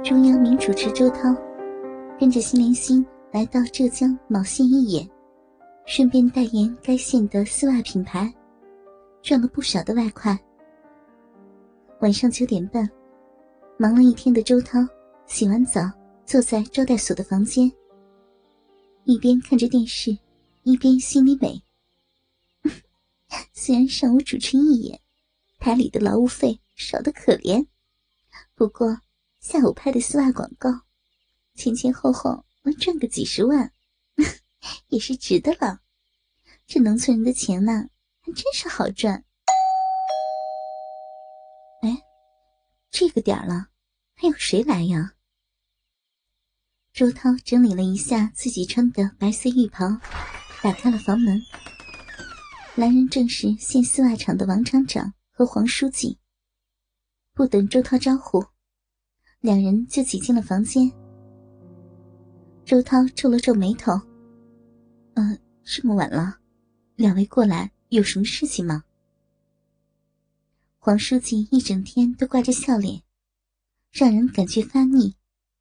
中央名主持周涛跟着新连心来到浙江某县一演，顺便代言该县的丝袜品牌，赚了不少的外快。晚上9点半，忙了一天的周涛洗完澡，坐在招待所的房间，一边看着电视，一边心里美。虽然上午主持一演，台里的劳务费少得可怜，不过下午拍的丝袜广告，前前后后能赚个几十万，也是值得了。这农村人的钱呢，还真是好赚。哎，这个点了，还有谁来呀？周涛整理了一下自己穿的白色浴袍，打开了房门。来人正是县丝袜厂的王厂长和黄书记。不等周涛招呼，两人就挤进了房间。周涛皱了皱眉头，这么晚了，两位过来有什么事情吗？黄书记一整天都挂着笑脸，让人感觉发腻。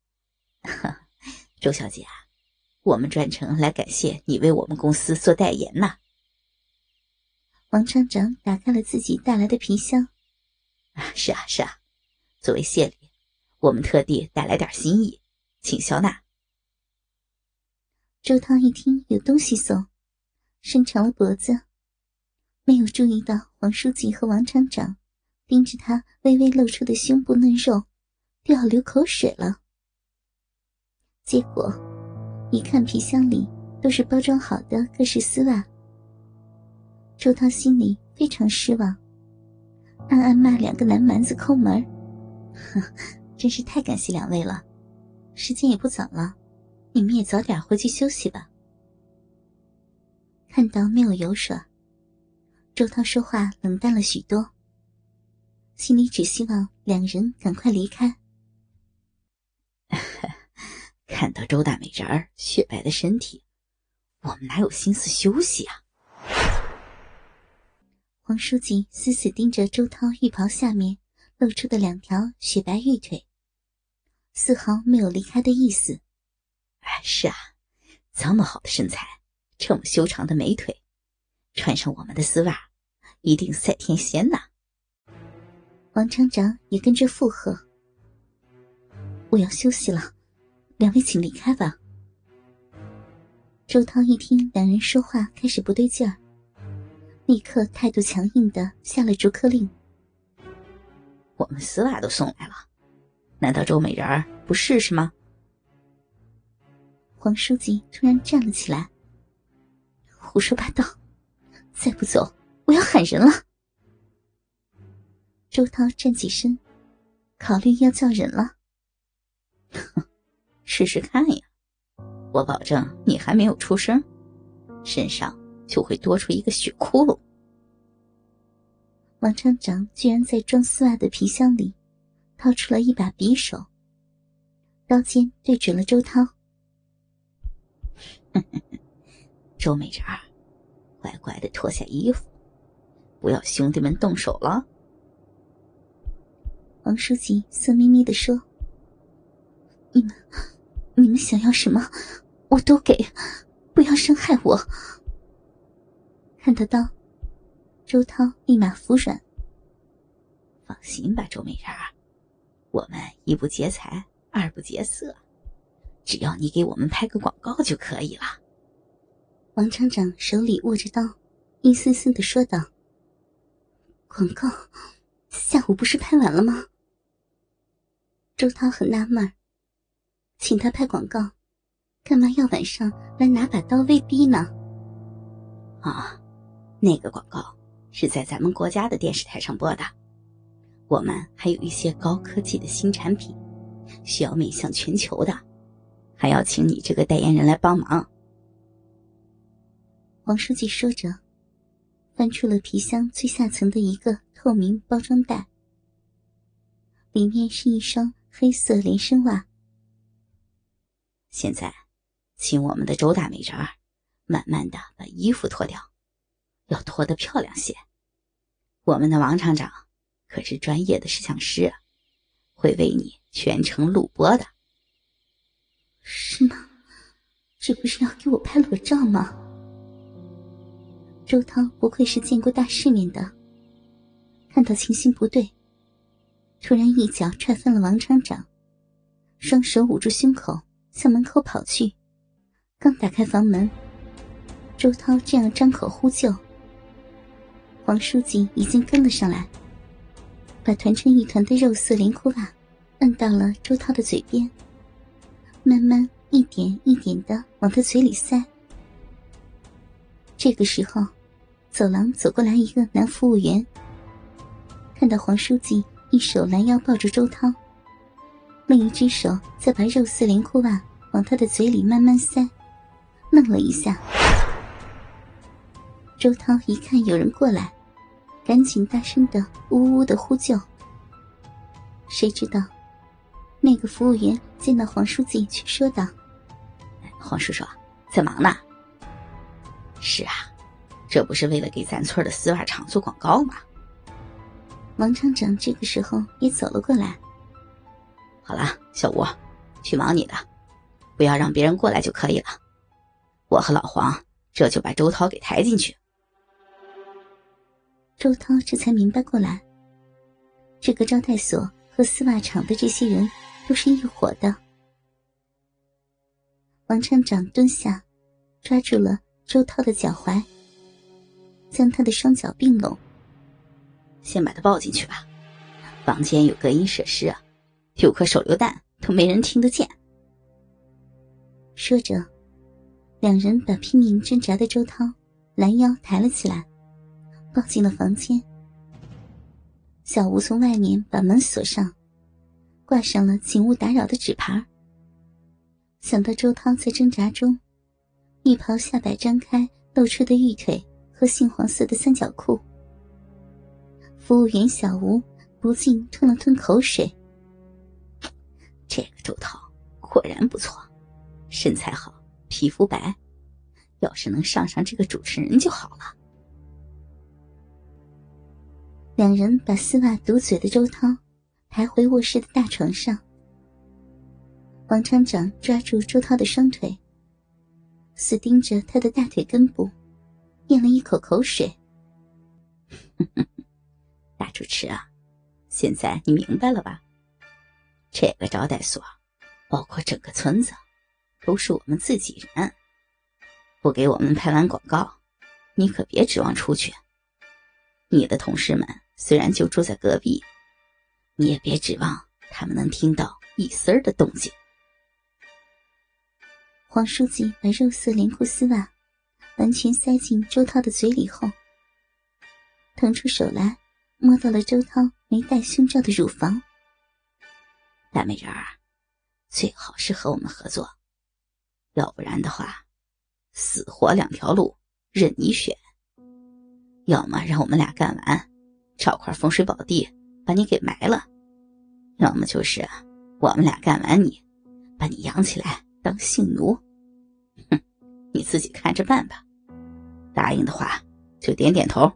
周小姐啊，我们专程来感谢你为我们公司做代言呐。 王厂长打开了自己带来的皮箱。 是啊，作为谢礼，我们特地带来点心意，请消纳。 周涛一听有东西送，伸长了脖子，没有注意到黄书记和王厂长盯着他微微露出的胸部嫩肉，都要流口水了。结果一看皮箱里都是包装好的各式丝袜，周涛心里非常失望，暗暗骂两个男蛮子抠门。真是太感谢两位了，时间也不早了，你们也早点回去休息吧。看到没有油水，周涛说话冷淡了许多，心里只希望两人赶快离开。 看到周大美人儿雪白的身体，我们哪有心思休息啊？ 黄书记死死盯着周涛浴袍下面露出的两条雪白玉腿，丝毫没有离开的意思。 是啊，这么好的身材，这么修长的美腿，穿上我们的丝袜，一定赛天仙呐。 王厂长也跟着附和。我要休息了，两位请离开吧。周涛一听两人说话开始不对劲儿，立刻态度强硬地下了逐客令。 我们丝袜都送来了，难道周美人儿不试试吗？ 黄书记突然站了起来。胡说八道，再不走我要喊人了。周涛站起身，考虑要叫人了。 试试看呀，我保证你还没有出声，身上就会多出一个血窟窿。 王厂长居然在装丝袜的皮箱里掏出了一把匕首，刀尖对准了周涛。 周美人儿，乖乖地脱下衣服，不要兄弟们动手了。 王书记色眯眯地说，你们想要什么我都给，不要伤害我。看得到，周涛立马服软。 放心吧，周美人儿，我们一不劫财，二不劫色，只要你给我们拍个广告就可以了。 王厂长手里握着刀，一丝丝地说道。广告下午不是拍完了吗？周涛很纳闷，请他拍广告，干嘛要晚上来拿把刀威逼呢？ 那个广告是在咱们国家的电视台上播的，我们还有一些高科技的新产品，需要面向全球的，还要请你这个代言人来帮忙。 黄书记说着，翻出了皮箱最下层的一个透明包装袋，里面是一双黑色连身袜。 现在请我们的周大美人儿慢慢地把衣服脱掉，要脱得漂亮些。我们的王厂长可是专业的摄像师，会为你全程录播的。 是吗？这不是要给我拍裸照吗？周涛不愧是见过大世面的，看到情形不对，突然一脚踹翻了王厂长，双手捂住胸口向门口跑去。刚打开房门，周涛这样张口呼救，黄书记已经跟了上来，把团成一团的肉色连裤袜摁到了周涛的嘴边，慢慢一点一点地往他嘴里塞。这个时候，走廊走过来一个男服务员，看到黄书记一手拦腰抱住周涛，另一只手再把肉丝连裤袜往他的嘴里慢慢塞，愣了一下。周涛一看有人过来，赶紧大声地呜呜地呼救。谁知道那个服务员见到黄书记却说道： 黄叔叔在忙呢。是啊，这不是为了给咱村的丝袜厂做广告吗？ 王厂长这个时候也走了过来。 好了，小吴，去忙你的，不要让别人过来就可以了。我和老黄这就把周涛给抬进去。 周涛这才明白过来，这个招待所和丝袜厂的这些人都是一伙的。王厂长蹲下，抓住了周涛的脚踝，将他的双脚并拢。 先把他抱进去吧，房间有隔音设施啊，有颗手榴弹都没人听得见。 说着，两人把拼命挣扎的周涛拦腰抬了起来，抱进了房间。小吴从外面把门锁上，挂上了请勿打扰的纸牌。想到周涛在挣扎中浴袍下摆张开露出的玉腿和杏黄色的三角裤，服务员小吴不禁吞了吞口水。 这个周涛果然不错，身材好，皮肤白，要是能上这个主持人就好了。 两人把丝袜堵嘴的周涛抬回卧室的大床上。王厂长抓住周涛的双腿，死盯着他的大腿根部，咽了一口口水。 大主持啊，现在你明白了吧？这个招待所包括整个村子都是我们自己人，不给我们拍完广告，你可别指望出去。你的同事们虽然就住在隔壁，你也别指望他们能听到一丝儿的动静。 黄书记把肉色连裤丝袜完全塞进周涛的嘴里后，腾出手来摸到了周涛没戴胸罩的乳房。 大美人儿，最好是和我们合作，要不然的话，死活两条路任你选。要么让我们俩干完，找块风水宝地把你给埋了，要么就是我们俩干完你，把你养起来当性奴。哼，你自己看着办吧。答应的话就点点头。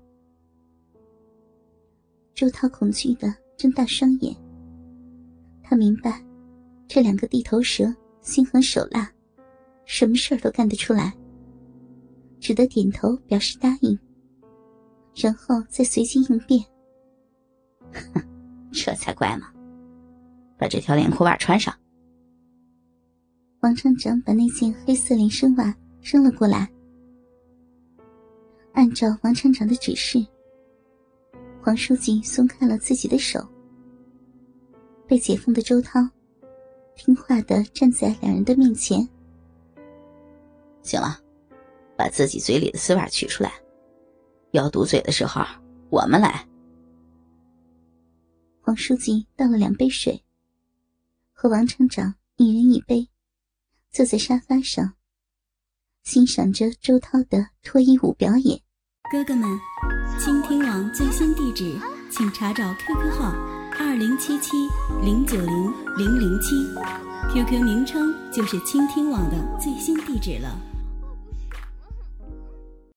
周涛恐惧地睁大双眼，他明白这两个地头蛇心狠手辣，什么事儿都干得出来，只得点头表示答应，然后再随机应变。 这才怪嘛！把这条连裤袜穿上。 王厂长把那件黑色连身袜扔了过来。按照王厂长的指示，黄书记松开了自己的手。被解封的周涛听话地站在两人的面前。 行了，把自己嘴里的丝袜取出来，要堵嘴的时候我们来。 黄书记倒了2杯水，和王厂长一人一杯，坐在沙发上欣赏着周涛的脱衣舞表演。 哥哥们，倾听网最新地址请查找 QQ 号2077090007，QQ 名称就是倾听网的最新地址了。